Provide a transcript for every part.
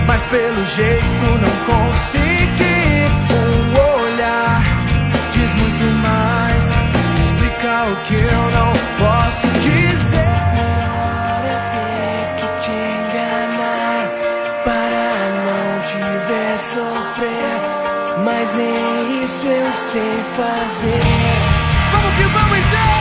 mas pelo jeito não consegui. Um olhar diz muito mais, explica o que eu não posso dizer. Melhor é ter que te enganar para não te ver sofrer, mas nem isso eu sei fazer. Vamos que vamos então!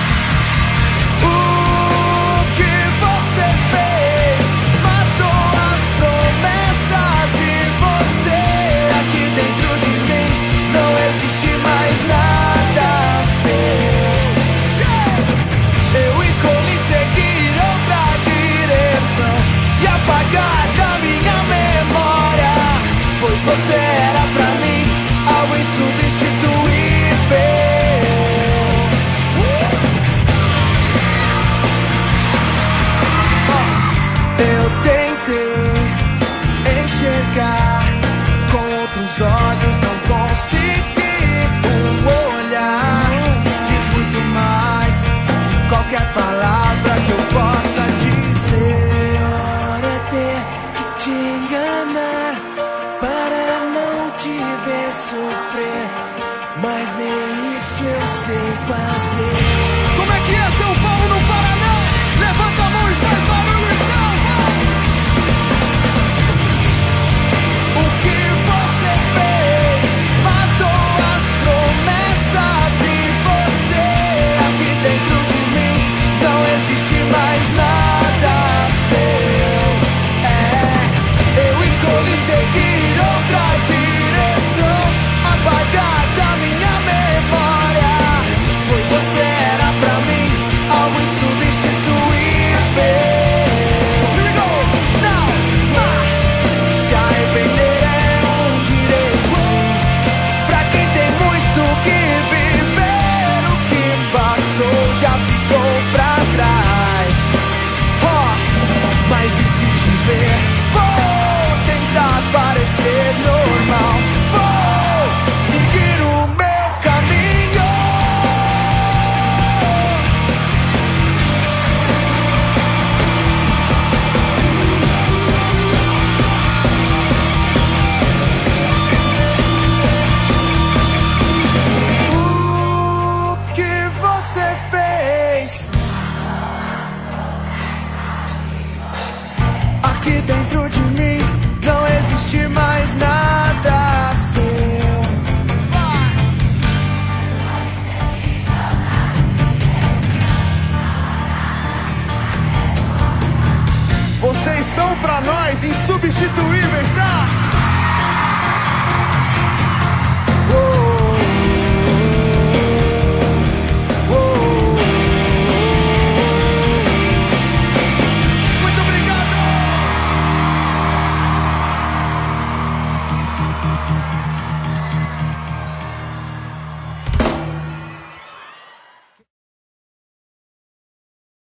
Você era pra mim algo insubstituível. Eu tentei enxergar com outros olhos, não consegui. Um olhar diz muito mais que qualquer palavra que eu possa dizer. Melhor é ter que te enganar para não te ver sofrer, mas nem isso eu sei fazer. Como é que é, São Paulo no Paraná? Levanta a mão e faz barulho então, vai! O que você fez matou as promessas em você. Aqui dentro de mim não existe mais nada seu. Eu escolhi seguir outra direção, apagar da minha memória, pois você era pra mim algo insubstituível. Here we go, now, se arrepender é um direito pra quem tem muito que viver. O que passou já ficou pra trás. Mas e se te ver? Vou tentar parecer normal, vou seguir o meu caminho. O que você fez? Aqui dentro de mim não existe mais nada seu. Vocês são pra nós insubstituíveis, tá?